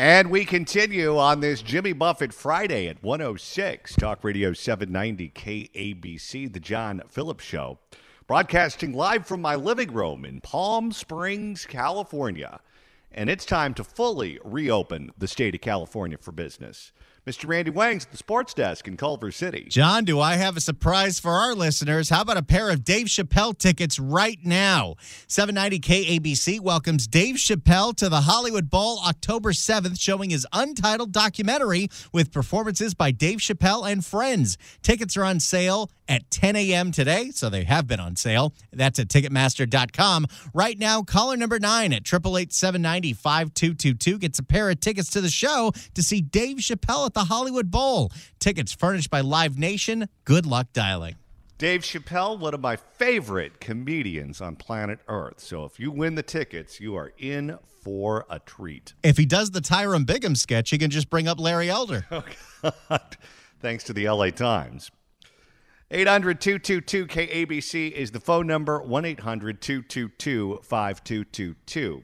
And we continue on this Jimmy Buffett Friday at 106, Talk Radio 790 KABC, the John Phillips Show, broadcasting live from my living room in Palm Springs, California. And it's time to fully reopen the state of California for business. Mr. Randy Wang's at the sports desk in Culver City. John, do I have a surprise for our listeners? How about a pair of Dave Chappelle tickets right now? 790 KABC welcomes Dave Chappelle to the Hollywood Bowl October 7th, showing his untitled documentary with performances by Dave Chappelle and friends. Tickets are on sale at 10 a.m. today, so they have been on sale. That's at Ticketmaster.com. Right now, caller number 9 at 888-790-5222 gets a pair of tickets to the show to see Dave Chappelle at the Hollywood Bowl. Tickets furnished by Live Nation. Good luck dialing. Dave Chappelle, one of my favorite comedians on planet Earth. So if you win the tickets, you are in for a treat. If he does the Tyrone Bigham sketch, he can just bring up Larry Elder. Oh, God. Thanks to the LA Times. 800-222-KABC is the phone number, 1-800-222-5222.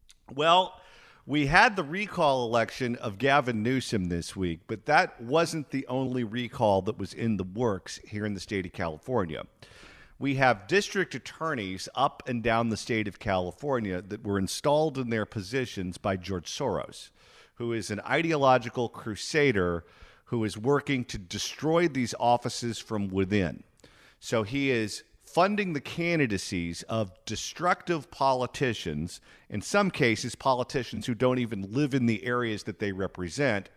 Well, we had the recall election of Gavin Newsom this week, but that wasn't the only recall that was in the works here in the state of California. We have district attorneys up and down the state of California that were installed in their positions by George Soros, who is an ideological crusader who is working to destroy these offices from within. So he is funding the candidacies of destructive politicians, in some cases politicians who don't even live in the areas that they represent,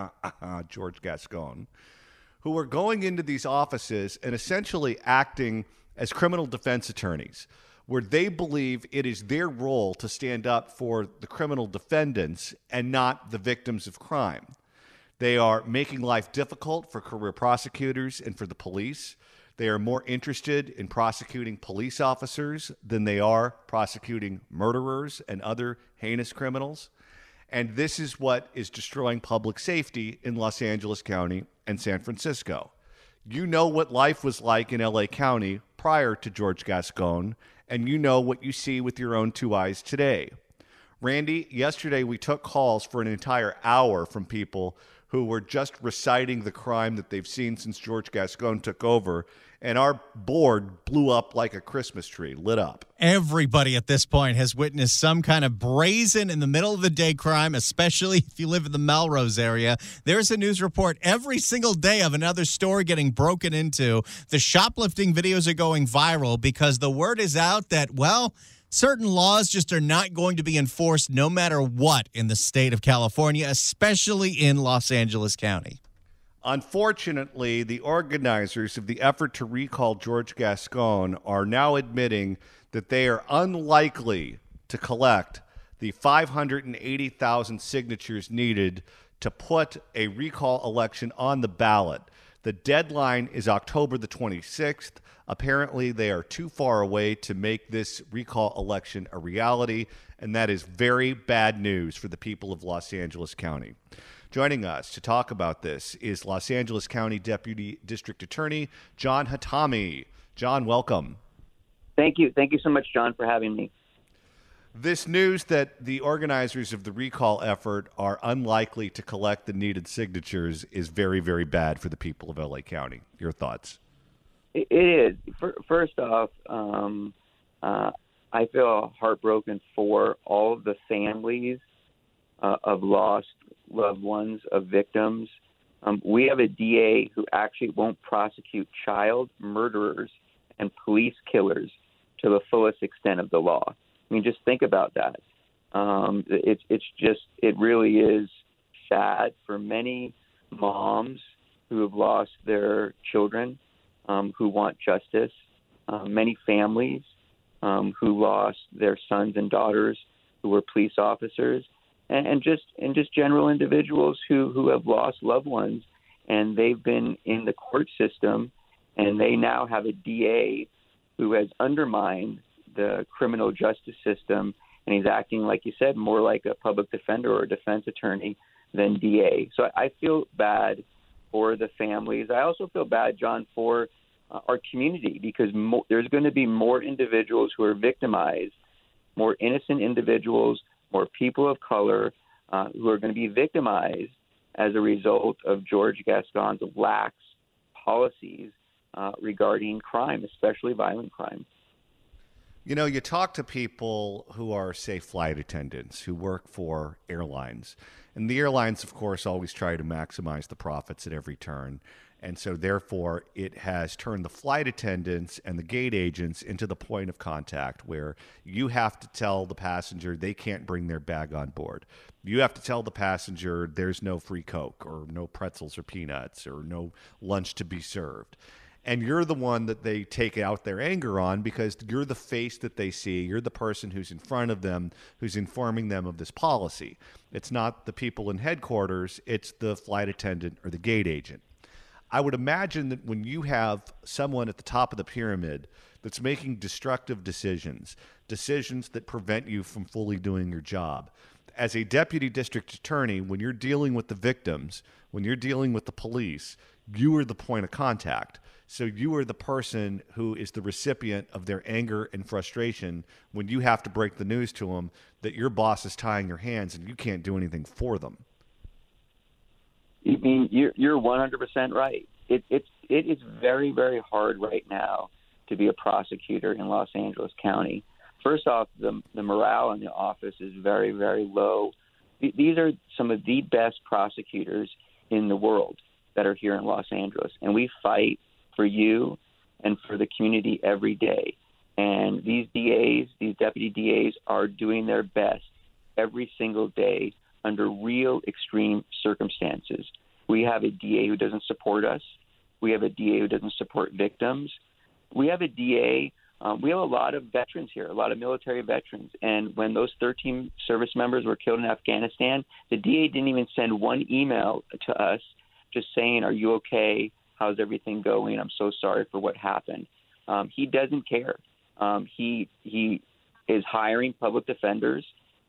George Gascon, who are going into these offices and essentially acting as criminal defense attorneys, where they believe it is their role to stand up for the criminal defendants and not the victims of crime. They are making life difficult for career prosecutors and for the police. They are more interested in prosecuting police officers than they are prosecuting murderers and other heinous criminals. And this is what is destroying public safety in Los Angeles County and San Francisco. You know what life was like in LA County prior to George Gascon, and you know what you see with your own two eyes today. Randy, yesterday we took calls for an entire hour from people who were just reciting the crime that they've seen since George Gascon took over, and our board blew up like a Christmas tree, lit up. Everybody at this point has witnessed some kind of brazen in the middle of the day crime, especially if you live in the Melrose area. There's a news report every single day of another store getting broken into. The shoplifting videos are going viral because the word is out that, well, certain laws just are not going to be enforced no matter what in the state of California, especially in Los Angeles County. Unfortunately, the organizers of the effort to recall George Gascon are now admitting that they are unlikely to collect the 580,000 signatures needed to put a recall election on the ballot. The deadline is October the 26th. Apparently, they are too far away to make this recall election a reality, and that is very bad news for the people of Los Angeles County. Joining us to talk about this is Los Angeles County Deputy District Attorney John Hatami. John, welcome. Thank you. Thank you so much, John, for having me. This news that the organizers of the recall effort are unlikely to collect the needed signatures is very, very bad for the people of LA County. Your thoughts? It is. First off, I feel heartbroken for all of the families of lost loved ones, of victims. We have a DA who actually won't prosecute child murderers and police killers to the fullest extent of the law. I mean, just think about that. It really is sad for many moms who have lost their children, who want justice, many families who lost their sons and daughters who were police officers, and just general individuals who have lost loved ones, and they've been in the court system, and they now have a DA who has undermined the criminal justice system, and he's acting, like you said, more like a public defender or a defense attorney than DA. So I feel bad for the families. I also feel bad, John, for our community, because there's going to be more individuals who are victimized, more innocent individuals, more people of color, who are going to be victimized as a result of George Gascon's lax policies regarding crime, especially violent crime. You know, you talk to people who are, say, flight attendants who work for airlines. And the airlines, of course, always try to maximize the profits at every turn. And so, therefore, it has turned the flight attendants and the gate agents into the point of contact where you have to tell the passenger they can't bring their bag on board. You have to tell the passenger there's no free Coke or no pretzels or peanuts or no lunch to be served. And you're the one that they take out their anger on because you're the face that they see. You're the person who's in front of them, who's informing them of this policy. It's not the people in headquarters. It's the flight attendant or the gate agent. I would imagine that when you have someone at the top of the pyramid that's making destructive decisions, decisions that prevent you from fully doing your job, as a deputy district attorney, when you're dealing with the victims, when you're dealing with the police, you are the point of contact. So you are the person who is the recipient of their anger and frustration when you have to break the news to them that your boss is tying your hands and you can't do anything for them. I mean, you're 100% right. It is very, very hard right now to be a prosecutor in Los Angeles County. First off, the morale in the office is very, very low. These are some of the best prosecutors in the world that are here in Los Angeles, and we fight for you and for the community every day. And these DAs, these deputy DAs, are doing their best every single day under real extreme circumstances. We have a DA who doesn't support us. We have a DA who doesn't support victims. We have a DA, we have a lot of veterans here, a lot of military veterans. And when those 13 service members were killed in Afghanistan, the DA didn't even send one email to us just saying, "Are you okay? How's everything going? I'm so sorry for what happened." He doesn't care. He is hiring public defenders.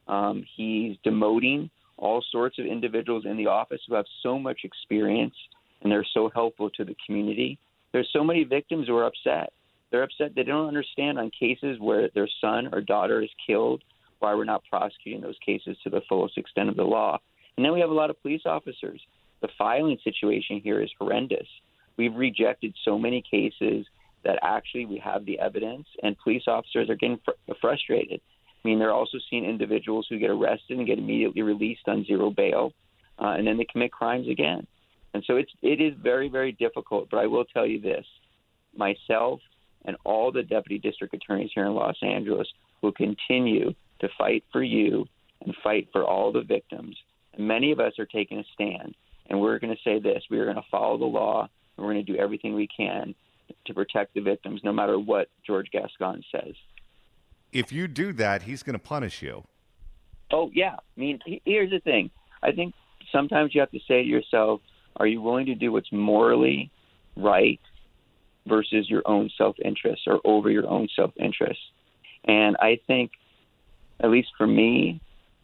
He's demoting all sorts of individuals in the office who have so much experience and they're so helpful to the community. There's so many victims who are upset. They're upset. They don't understand on cases where their son or daughter is killed, why we're not prosecuting those cases to the fullest extent of the law. And then we have a lot of police officers. The filing situation here is horrendous. We've rejected so many cases that actually we have the evidence, and police officers are getting frustrated. I mean, they're also seeing individuals who get arrested and get immediately released on zero bail, and then they commit crimes again. And so it is very, very difficult. But I will tell you this, myself and all the deputy district attorneys here in Los Angeles will continue to fight for you and fight for all the victims. And many of us are taking a stand, and we're going to say this, we are going to follow the law, and we're going to do everything we can to protect the victims, no matter what George Gascon says. If you do that, he's going to punish you. Oh, yeah. I mean, here's the thing. I think sometimes you have to say to yourself, are you willing to do what's morally right versus your own self-interest or over your own self-interest? And I think, at least for me,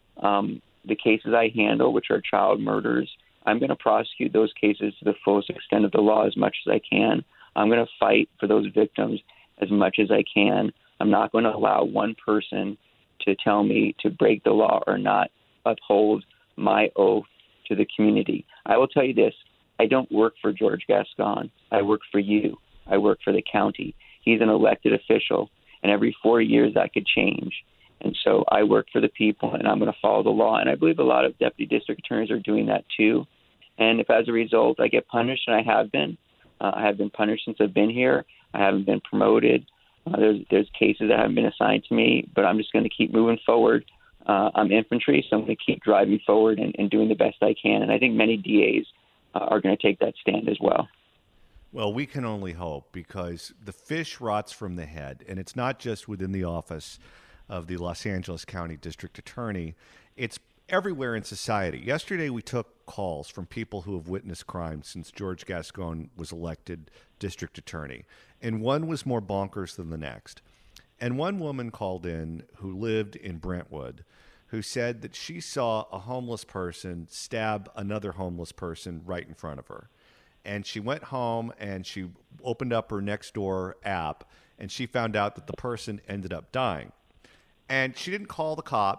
the cases I handle, which are child murders, I'm going to prosecute those cases to the fullest extent of the law as much as I can. I'm going to fight for those victims as much as I can. I'm not going to allow one person to tell me to break the law or not uphold my oath to the community. I will tell you this. I don't work for George Gascon. I work for you. I work for the county. He's an elected official, and every 4 years that could change. And so I work for the people, and I'm going to follow the law. And I believe a lot of deputy district attorneys are doing that too. And if as a result I get punished, and I have been punished since I've been here. I haven't been promoted. There's cases that haven't been assigned to me, but I'm just going to keep moving forward. I'm infantry, so I'm going to keep driving forward and doing the best I can. And I think many DAs are going to take that stand as well. Well, we can only hope, because the fish rots from the head, and it's not just within the office of the Los Angeles County District Attorney. It's everywhere in society. Yesterday, we took calls from people who have witnessed crime since George Gascon was elected district attorney, and one was more bonkers than the next. And one woman called in who lived in Brentwood, who said that she saw a homeless person stab another homeless person right in front of her. And she went home and she opened up her Nextdoor app, and she found out that the person ended up dying. And she didn't call the cops.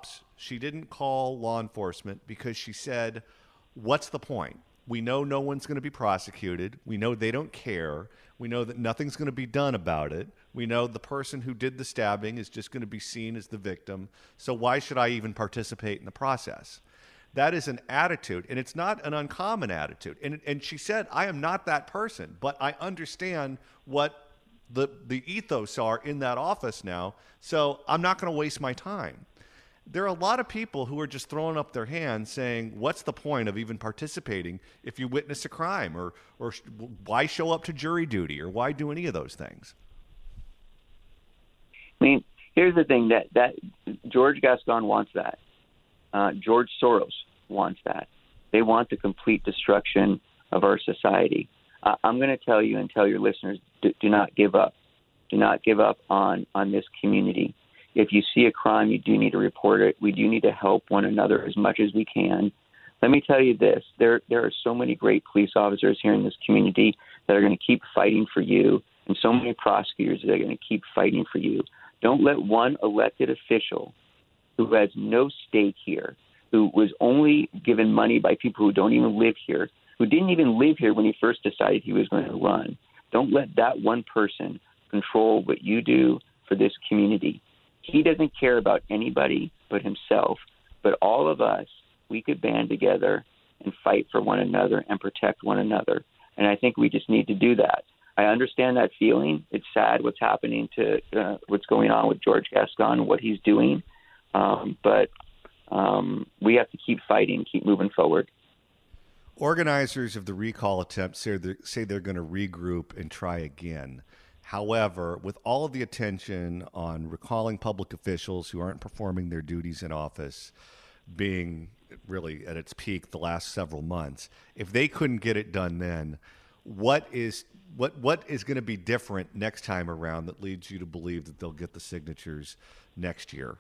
She didn't call law enforcement because she said, what's the point? We know no one's going to be prosecuted. We know they don't care. We know that nothing's going to be done about it. We know the person who did the stabbing is just going to be seen as the victim. So why should I even participate in the process? That is an attitude, and it's not an uncommon attitude. And she said, I am not that person, but I understand what the ethos are in that office now, so I'm not going to waste my time. There are a lot of people who are just throwing up their hands saying, what's the point of even participating if you witness a crime, or why show up to jury duty, or why do any of those things? I mean, here's the thing, that George Gascon wants that. George Soros wants that. They want the complete destruction of our society. I'm going to tell you and tell your listeners, do not give up. Do not give up on this community. If you see a crime, you do need to report it. We do need to help one another as much as we can. Let me tell you this. There are so many great police officers here in this community that are going to keep fighting for you, and so many prosecutors that are going to keep fighting for you. Don't let one elected official who has no stake here, who was only given money by people who don't even live here, who didn't even live here when he first decided he was going to run. Don't let that one person control what you do for this community. He doesn't care about anybody but himself. But all of us, we could band together and fight for one another and protect one another. And I think we just need to do that. I understand that feeling. It's sad what's happening what's going on with George Gascon and what he's doing. But we have to keep fighting, keep moving forward. Organizers of the recall attempt say they're going to regroup and try again. However, with all of the attention on recalling public officials who aren't performing their duties in office being really at its peak the last several months, if they couldn't get it done then, what is going to be different next time around that leads you to believe that they'll get the signatures next year?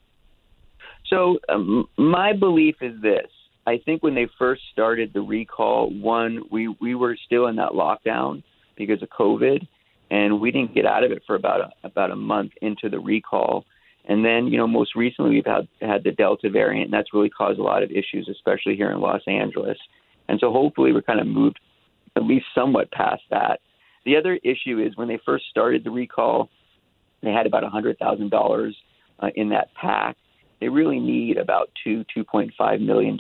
So my belief is this. I think when they first started the recall, we were still in that lockdown because of COVID, and we didn't get out of it for about a month into the recall. And then, most recently we've had the Delta variant, and that's really caused a lot of issues, especially here in Los Angeles. And so hopefully we're kind of moved at least somewhat past that. The other issue is when they first started the recall, they had about $100,000 in that PAC. They really need about $2.5 million.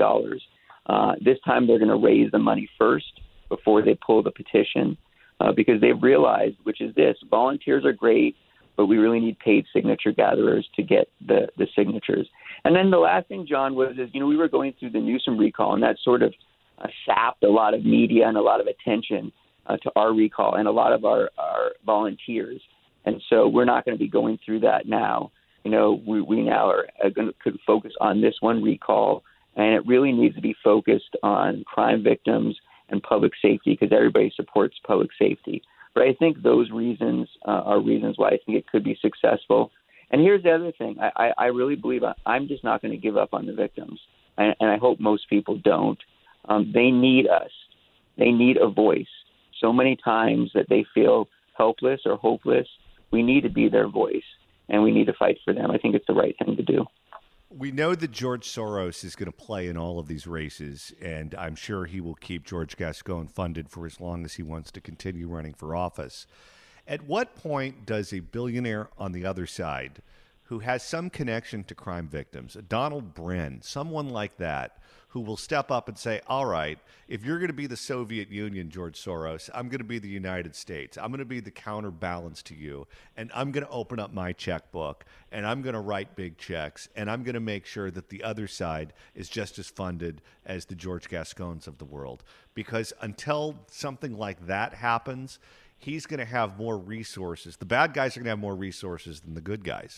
This time they're going to raise the money first before they pull the petition because they've realized, which is this, volunteers are great, but we really need paid signature gatherers to get the signatures. And then the last thing, John, was we were going through the Newsom recall, and that sort of sapped a lot of media and a lot of attention to our recall and a lot of our volunteers. And so we're not going to be going through that now. We now could focus on this one recall, and it really needs to be focused on crime victims and public safety because everybody supports public safety. But I think those reasons are reasons why I think it could be successful. And here's the other thing. I really believe I'm just not going to give up on the victims, and I hope most people don't. They need us. They need a voice. So many times that they feel helpless or hopeless, we need to be their voice. And we need to fight for them. I think it's the right thing to do. We know that George Soros is going to play in all of these races, and I'm sure he will keep George Gascon funded for as long as he wants to continue running for office. At what point does a billionaire on the other side who has some connection to crime victims, Donald Bren, someone like that, who will step up and say, all right, if you're going to be the Soviet Union, George Soros, I'm going to be the United States. I'm going to be the counterbalance to you, and I'm going to open up my checkbook, and I'm going to write big checks, and I'm going to make sure that the other side is just as funded as the George Gascons of the world. Because until something like that happens, he's going to have more resources. The bad guys are going to have more resources than the good guys.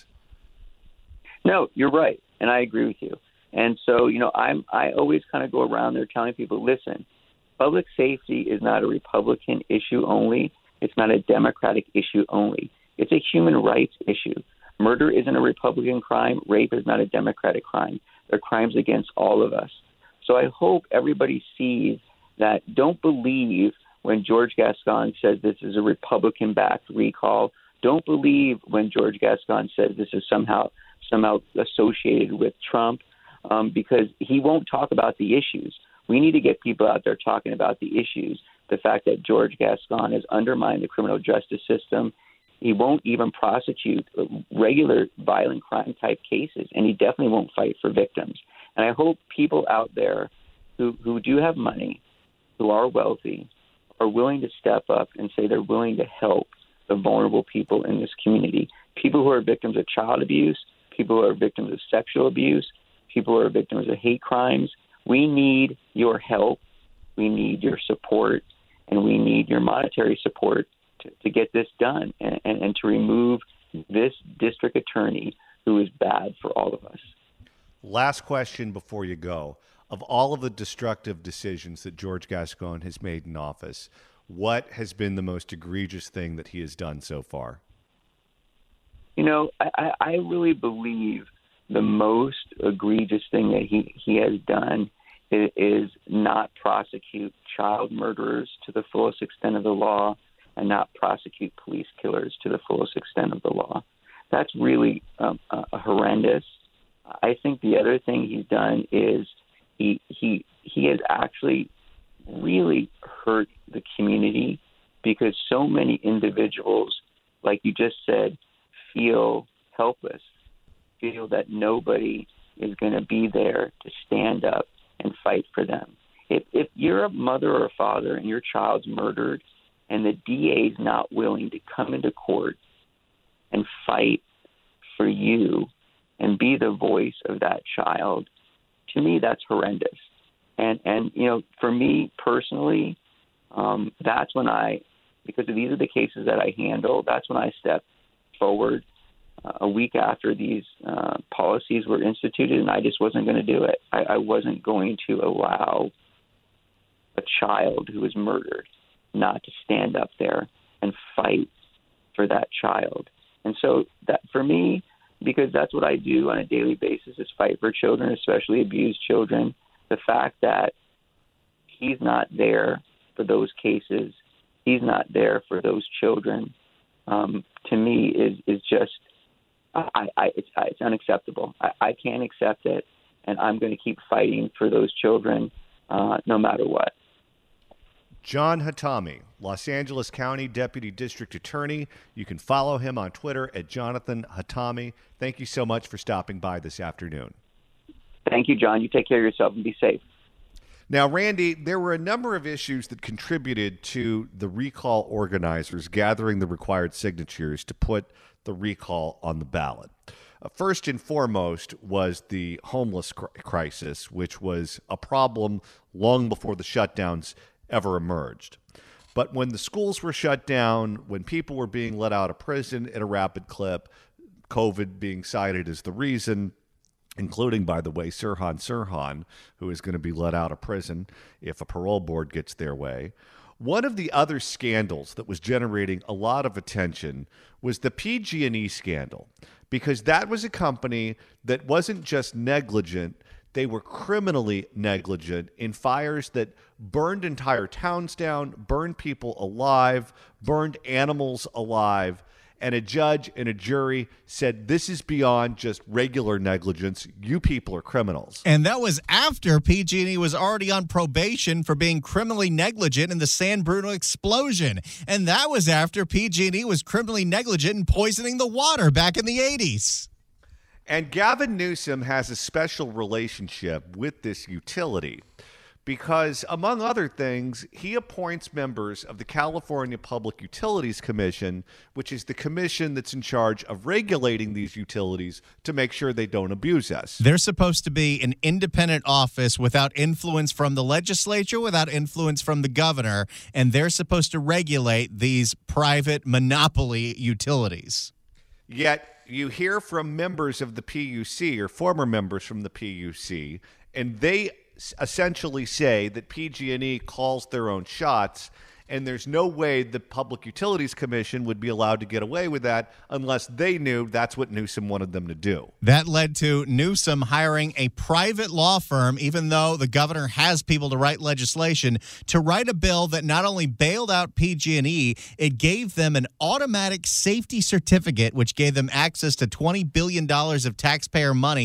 No, you're right, and I agree with you. And so, I always kind of go around there telling people, listen, public safety is not a Republican issue only. It's not a Democratic issue only. It's a human rights issue. Murder isn't a Republican crime. Rape is not a Democratic crime. They're crimes against all of us. So I hope everybody sees that. Don't believe when George Gascon says this is a Republican-backed recall. Don't believe when George Gascon says this is somehow associated with Trump. because he won't talk about the issues. We need to get people out there talking about the issues. The fact that George Gascon has undermined the criminal justice system. He won't even prosecute regular violent crime type cases, and he definitely won't fight for victims. And I hope people out there who do have money, who are wealthy, are willing to step up and say they're willing to help the vulnerable people in this community. People who are victims of child abuse, people who are victims of sexual abuse, people who are victims of hate crimes. We need your help. We need your support, and we need your monetary support to get this done and to remove this district attorney who is bad for all of us. Last question before you go. Of all of the destructive decisions that George Gascon has made in office, what has been the most egregious thing that he has done so far? You know, I really believe the most egregious thing that he has done is not prosecute child murderers to the fullest extent of the law and not prosecute police killers to the fullest extent of the law. That's really horrendous. I think the other thing he's done is he has actually really hurt the community because so many individuals, like you just said, feel helpless, feel that nobody is going to be there to stand up and fight for them. If you're a mother or a father and your child's murdered and the DA is not willing to come into court and fight for you and be the voice of that child, to me, that's horrendous. And you know, for me personally, that's when because these are the cases that I handle, that's when I step forward a week after these policies were instituted, and I just wasn't going to do it. I wasn't going to allow a child who was murdered not to stand up there and fight for that child. And so that for me, because that's what I do on a daily basis, is fight for children, especially abused children. The fact that he's not there for those cases, he's not there for those children, to me is just it's unacceptable. I can't accept it, and I'm going to keep fighting for those children no matter what. John Hatami, Los Angeles County Deputy District Attorney. You can follow him on Twitter at Jonathan Hatami. Thank you so much for stopping by this afternoon. Thank you, John. You take care of yourself and be safe. Now, Randy, there were a number of issues that contributed to the recall organizers gathering the required signatures to put the recall on the ballot. First and foremost was the homeless crisis, which was a problem long before the shutdowns ever emerged. But when the schools were shut down, when people were being let out of prison at a rapid clip, COVID being cited as the reason, including, by the way, Sirhan, who is going to be let out of prison if a parole board gets their way. One of the other scandals that was generating a lot of attention was the PG&E scandal, because that was a company that wasn't just negligent, they were criminally negligent in fires that burned entire towns down, burned people alive, burned animals alive. And a judge and a jury said, this is beyond just regular negligence. You people are criminals. And that was after PG&E was already on probation for being criminally negligent in the San Bruno explosion. And that was after PG&E was criminally negligent in poisoning the water back in the 80s. And Gavin Newsom has a special relationship with this utility because, among other things, he appoints members of the California Public Utilities Commission, which is the commission that's in charge of regulating these utilities to make sure they don't abuse us. They're supposed to be an independent office without influence from the legislature, without influence from the governor, and they're supposed to regulate these private monopoly utilities. Yet you hear from members of the PUC or former members from the PUC, and they essentially say that PG&E calls their own shots, and there's no way the Public Utilities Commission would be allowed to get away with that unless they knew that's what Newsom wanted them to do. That led to Newsom hiring a private law firm, even though the governor has people to write legislation, to write a bill that not only bailed out PG&E, it gave them an automatic safety certificate, which gave them access to $20 billion of taxpayer money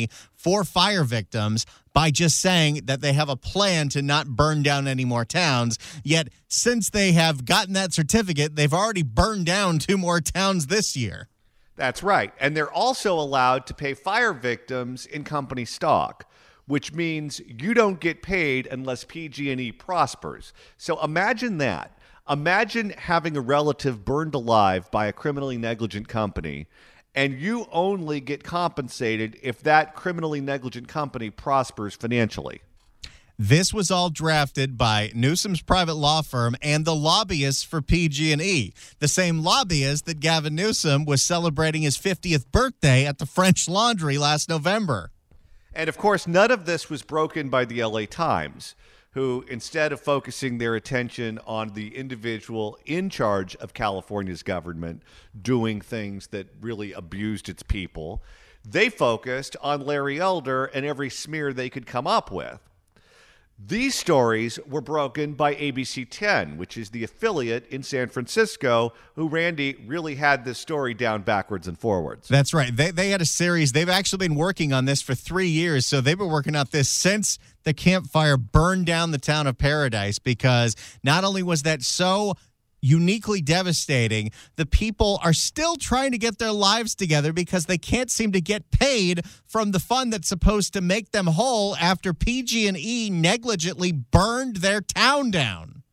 for fire victims by just saying that they have a plan to not burn down any more towns. Yet, since they have gotten that certificate, they've already burned down 2 more towns this year. That's right. And they're also allowed to pay fire victims in company stock, which means you don't get paid unless PG&E prospers. So imagine that. Imagine having a relative burned alive by a criminally negligent company, and you only get compensated if that criminally negligent company prospers financially. This was all drafted by Newsom's private law firm and the lobbyists for PG&E, the same lobbyists that Gavin Newsom was celebrating his 50th birthday at the French Laundry last November. And of course, none of this was broken by the LA Times, who, instead of focusing their attention on the individual in charge of California's government doing things that really abused its people, they focused on Larry Elder and every smear they could come up with. These stories were broken by ABC 10, which is the affiliate in San Francisco, who, Randy, really had this story down backwards and forwards. That's right. They had a series. They've actually been working on this for 3 years, so they've been working on this since the Camp Fire burned down the town of Paradise, because not only was that so uniquely devastating, the people are still trying to get their lives together because they can't seem to get paid from the fund that's supposed to make them whole after PG&E negligently burned their town down.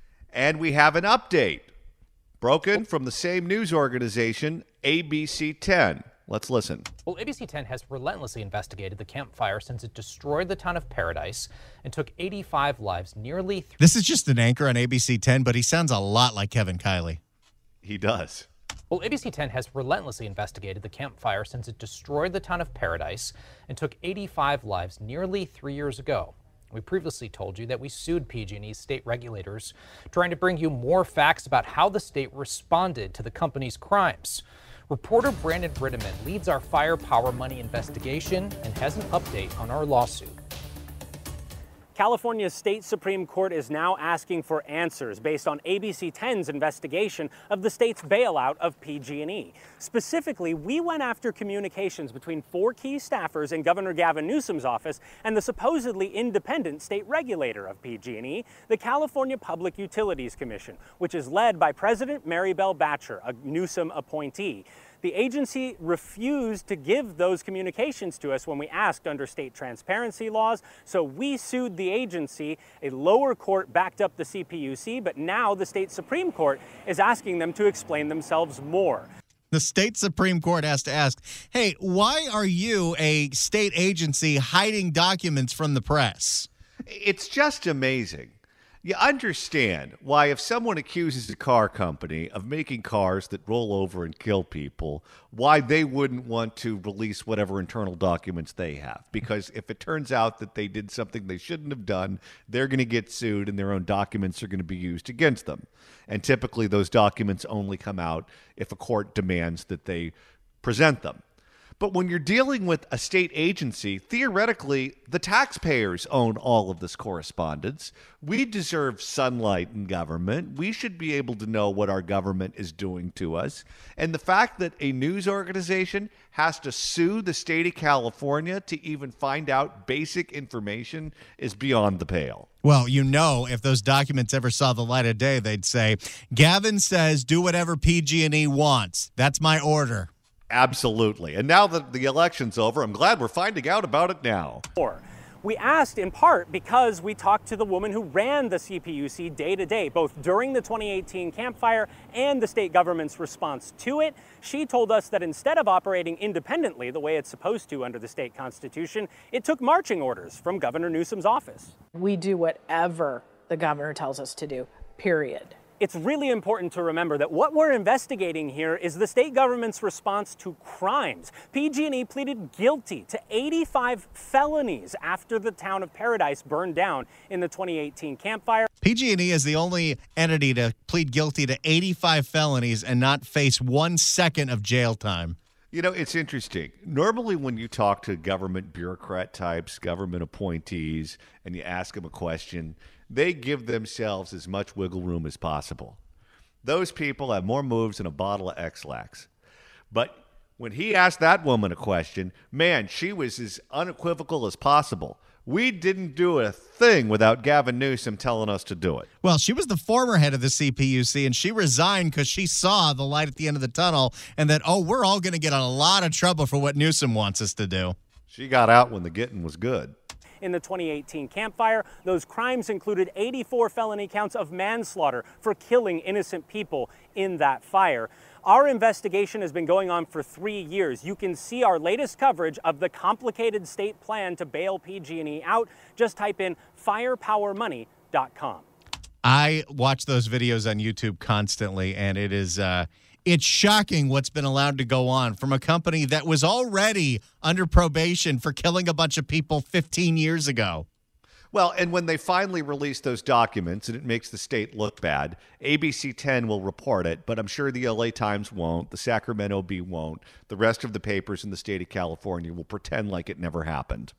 And we have an update broken from the same news organization, ABC 10. Let's listen. Well, ABC 10 has relentlessly investigated the Camp Fire since it destroyed the town of Paradise and took 85 lives, nearly. This is just an anchor on ABC 10, but he sounds a lot like Kevin Kiley. He does. Well, ABC 10 has relentlessly investigated the Camp Fire since it destroyed the town of Paradise and took 85 lives nearly 3 years ago. We previously told you that we sued PG&E's state regulators, trying to bring you more facts about how the state responded to the company's crimes. Reporter Brandon Rittiman leads our Fire Power Money investigation and has an update on our lawsuit. California's state Supreme Court is now asking for answers based on ABC 10's investigation of the state's bailout of PG&E. Specifically, we went after communications between 4 key staffers in Governor Gavin Newsom's office and the supposedly independent state regulator of PG&E, the California Public Utilities Commission, which is led by President Maribel Batcher, a Newsom appointee. The agency refused to give those communications to us when we asked under state transparency laws, so we sued the agency. A lower court backed up the CPUC, but now the state Supreme Court is asking them to explain themselves more. The state Supreme Court has to ask, hey, why are you, a state agency, hiding documents from the press? It's just amazing. You understand why, if someone accuses a car company of making cars that roll over and kill people, why they wouldn't want to release whatever internal documents they have. Because if it turns out that they did something they shouldn't have done, they're going to get sued and their own documents are going to be used against them. And typically those documents only come out if a court demands that they present them. But when you're dealing with a state agency, theoretically, the taxpayers own all of this correspondence. We deserve sunlight in government. We should be able to know what our government is doing to us. And the fact that a news organization has to sue the state of California to even find out basic information is beyond the pale. Well, you know, if those documents ever saw the light of day, they'd say, Gavin says do whatever PG&E wants. That's my order. Absolutely. And now that the election's over, I'm glad we're finding out about it now. We asked in part because we talked to the woman who ran the CPUC day to day, both during the 2018 Camp Fire and the state government's response to it. She told us that instead of operating independently the way it's supposed to under the state constitution, it took marching orders from Governor Newsom's office. We do whatever the governor tells us to do, period. It's really important to remember that what we're investigating here is the state government's response to crimes. PG&E pleaded guilty to 85 felonies after the town of Paradise burned down in the 2018 Camp Fire. PG&E is the only entity to plead guilty to 85 felonies and not face 1 second of jail time. You know, it's interesting. Normally when you talk to government bureaucrat types, government appointees, and you ask them a question, they give themselves as much wiggle room as possible. Those people have more moves than a bottle of X-Lax. But When he asked that woman a question, man, she was as unequivocal as possible. We didn't do a thing without Gavin Newsom telling us to do it. Well, she was the former head of the CPUC, and she resigned because she saw the light at the end of the tunnel and that, we're all going to get in a lot of trouble for what Newsom wants us to do. She got out when the getting was good. In the 2018 Camp Fire, those crimes included 84 felony counts of manslaughter for killing innocent people in that fire. Our investigation has been going on for 3 years. You can see our latest coverage of the complicated state plan to bail PG&E out. Just type in firepowermoney.com. I watch those videos on YouTube constantly, and it is it's shocking what's been allowed to go on from a company that was already under probation for killing a bunch of people 15 years ago. Well, and when they finally release those documents and it makes the state look bad, ABC 10 will report it, but I'm sure the LA Times won't, the Sacramento Bee won't, the rest of the papers in the state of California will pretend like it never happened.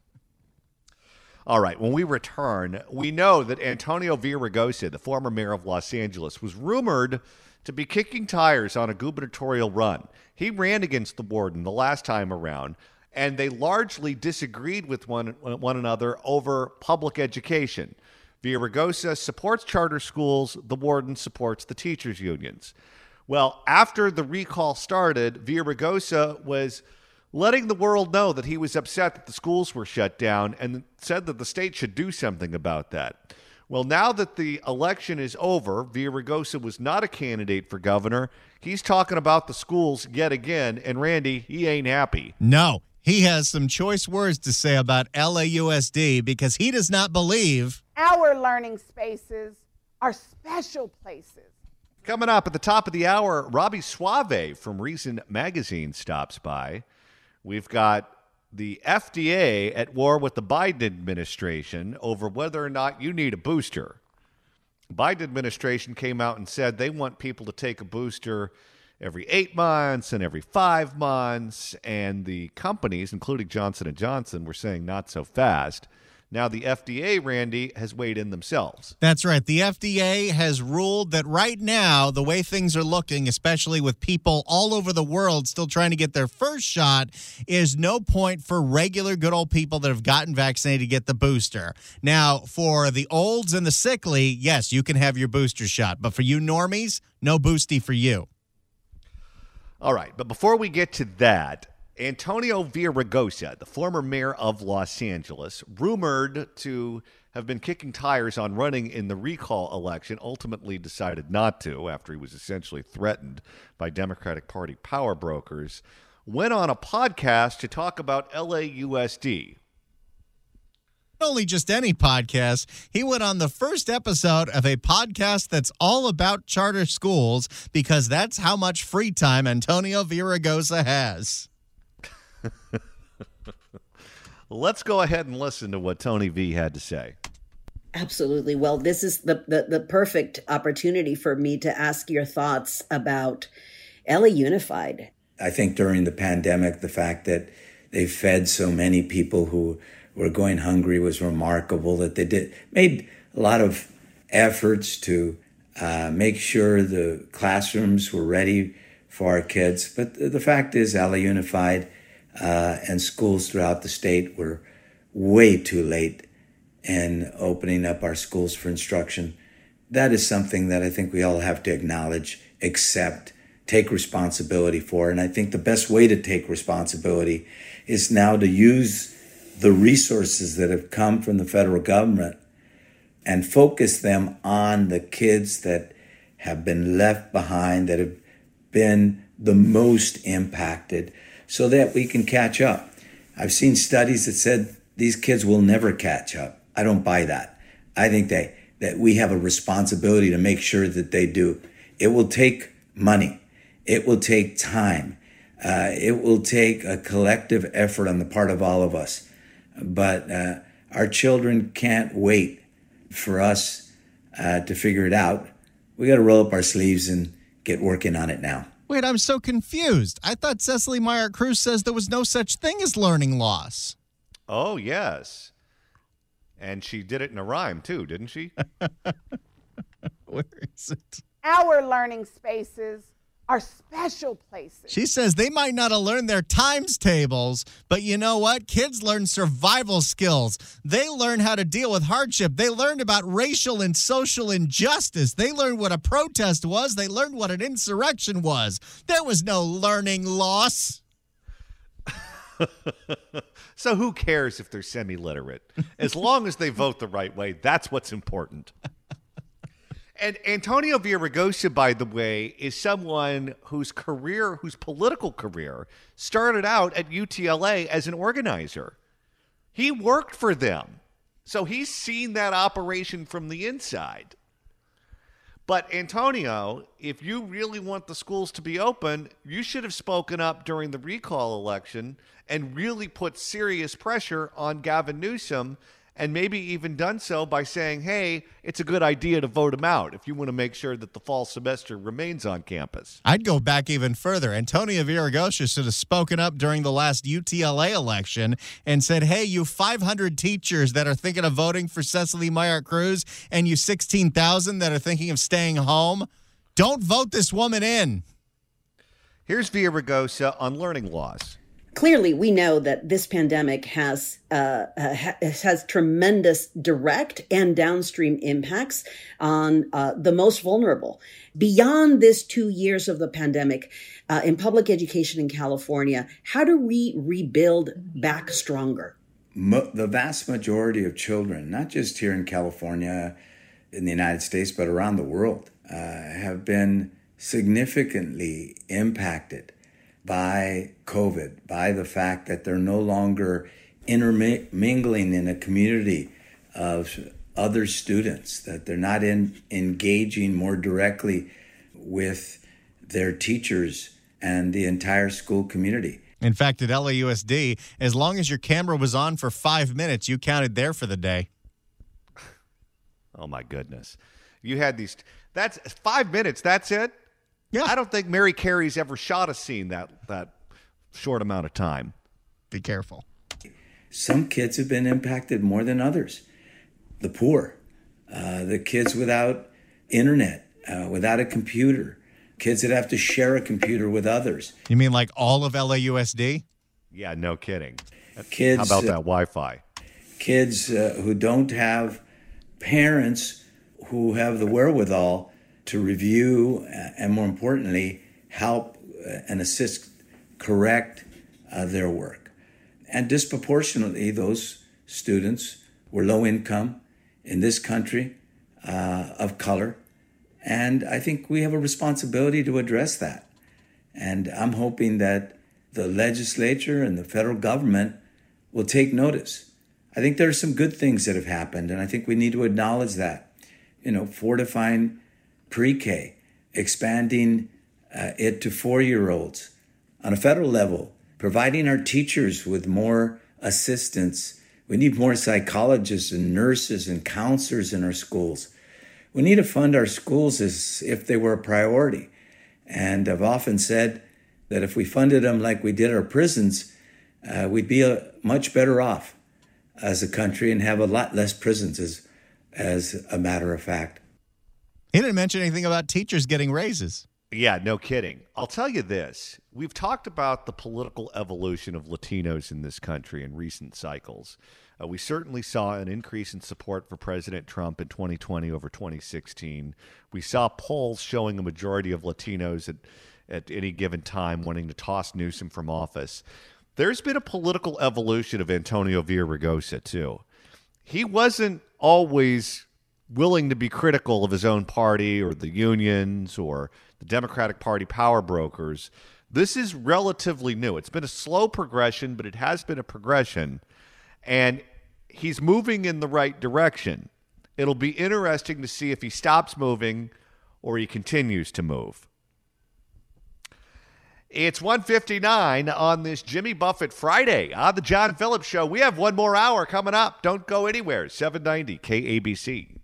All right, when we return, we know that Antonio Villaraigosa, the former mayor of Los Angeles, was rumored to be kicking tires on a gubernatorial run. He ran against the warden the last time around, and they largely disagreed with one another over public education. Villaraigosa supports charter schools. The warden supports the teachers' unions. Well, after the recall started, Villaraigosa was letting the world know that he was upset that the schools were shut down and said that the state should do something about that. Well, now that the election is over, Villaraigosa was not a candidate for governor. He's talking about the schools yet again, and Randy, he ain't happy. No, he has some choice words to say about LAUSD because he does not believe our learning spaces are special places. Coming up at the top of the hour, Robbie Suave from Reason Magazine stops by. We've got the FDA at war with the Biden administration over whether or not you need a booster. The Biden administration came out and said they want people to take a booster every 8 months and every 5 months, and the companies, including Johnson & Johnson, were saying not so fast. Now the FDA, Randy, has weighed in themselves. That's right. The FDA has ruled that right now, the way things are looking, especially with people all over the world still trying to get their first shot, is no point for regular good old people that have gotten vaccinated to get the booster. Now, for the olds and the sickly, yes, you can have your booster shot. But for you normies, no boosty for you. All right, but before we get to that, Antonio Villaraigosa, the former mayor of Los Angeles, rumored to have been kicking tires on running in the recall election, ultimately decided not to after he was essentially threatened by Democratic Party power brokers, went on a podcast to talk about LAUSD. Not only just any podcast, he went on the first episode of a podcast that's all about charter schools because that's how much free time Antonio Villaraigosa has. Let's go ahead and listen to what Tony V had to say. Absolutely. Well, this is the perfect opportunity for me to ask your thoughts about LA Unified. I think during the pandemic, the fact that they fed so many people who were going hungry was remarkable, that they made a lot of efforts to make sure the classrooms were ready for our kids. But the fact is, LA Unified and schools throughout the state were way too late in opening up our schools for instruction. That is something that I think we all have to acknowledge, accept, take responsibility for. And I think the best way to take responsibility is now to use the resources that have come from the federal government and focus them on the kids that have been left behind, that have been the most impacted, so that we can catch up. I've seen studies that said these kids will never catch up. I don't buy that. I think that we have a responsibility to make sure that they do. It will take money. It will take time. It will take a collective effort on the part of all of us. But our children can't wait for us to figure it out. We got to roll up our sleeves and get working on it now. Wait, I'm so confused. I thought Cecily Meyer Cruz says there was no such thing as learning loss. Oh, yes. And she did it in a rhyme, too, didn't she? Where is it? Our learning spaces are special places. She says they might not have learned their times tables, but you know what? Kids learn survival skills. They learn how to deal with hardship. They learned about racial and social injustice. They learned what a protest was. They learned what an insurrection was. There was no learning loss. So who cares if they're semi-literate? As long as they vote the right way, that's what's important. And Antonio Villaraigosa, by the way, is someone whose political career started out at UTLA as an organizer. He worked for them. So he's seen that operation from the inside. But Antonio, if you really want the schools to be open, you should have spoken up during the recall election and really put serious pressure on Gavin Newsom, and maybe even done so by saying, hey, it's a good idea to vote him out if you want to make sure that the fall semester remains on campus. I'd go back even further. Antonio Villaraigosa should have spoken up during the last UTLA election and said, hey, you 500 teachers that are thinking of voting for Cecily Meyer Cruz and you 16,000 that are thinking of staying home, don't vote this woman in. Here's Villaraigosa on learning loss. Clearly, we know that this pandemic has tremendous direct and downstream impacts on the most vulnerable. Beyond this 2 years of the pandemic, in public education in California, how do we rebuild back stronger? The vast majority of children, not just here in California, in the United States, but around the world, have been significantly impacted by COVID, by the fact that they're no longer intermingling in a community of other students, that they're not engaging more directly with their teachers and the entire school community. In fact, at LAUSD, as long as your camera was on for 5 minutes, you counted there for the day. Oh, my goodness. You had these. That's 5 minutes. That's it? Yeah. I don't think Mary Carey's ever shot a scene that short amount of time. Be careful. Some kids have been impacted more than others. The poor, the kids without internet, without a computer, kids that have to share a computer with others. You mean like all of LAUSD? Yeah, no kidding. Kids, how about that Wi-Fi? Kids who don't have parents who have the wherewithal to review and, more importantly, help and assist correct their work. And disproportionately, those students were low income in this country, of color. And I think we have a responsibility to address that. And I'm hoping that the legislature and the federal government will take notice. I think there are some good things that have happened, and I think we need to acknowledge that. Fortifying pre-K, expanding it to 4-year-olds. On a federal level, providing our teachers with more assistance. We need more psychologists and nurses and counselors in our schools. We need to fund our schools as if they were a priority. And I've often said that if we funded them like we did our prisons, we'd be much better off as a country and have a lot less prisons, as a matter of fact. He didn't mention anything about teachers getting raises. Yeah, no kidding. I'll tell you this. We've talked about the political evolution of Latinos in this country in recent cycles. We certainly saw an increase in support for President Trump in 2020 over 2016. We saw polls showing a majority of Latinos at any given time wanting to toss Newsom from office. There's been a political evolution of Antonio Villaraigosa, too. He wasn't always willing to be critical of his own party or the unions or the Democratic Party power brokers. This is relatively new. It's been a slow progression, but it has been a progression, and he's moving in the right direction. It'll be interesting to see if he stops moving or he continues to move. It's 1:59 on this Jimmy Buffett Friday on the John Phillips Show. We have one more hour coming up. Don't go anywhere. 790 KABC.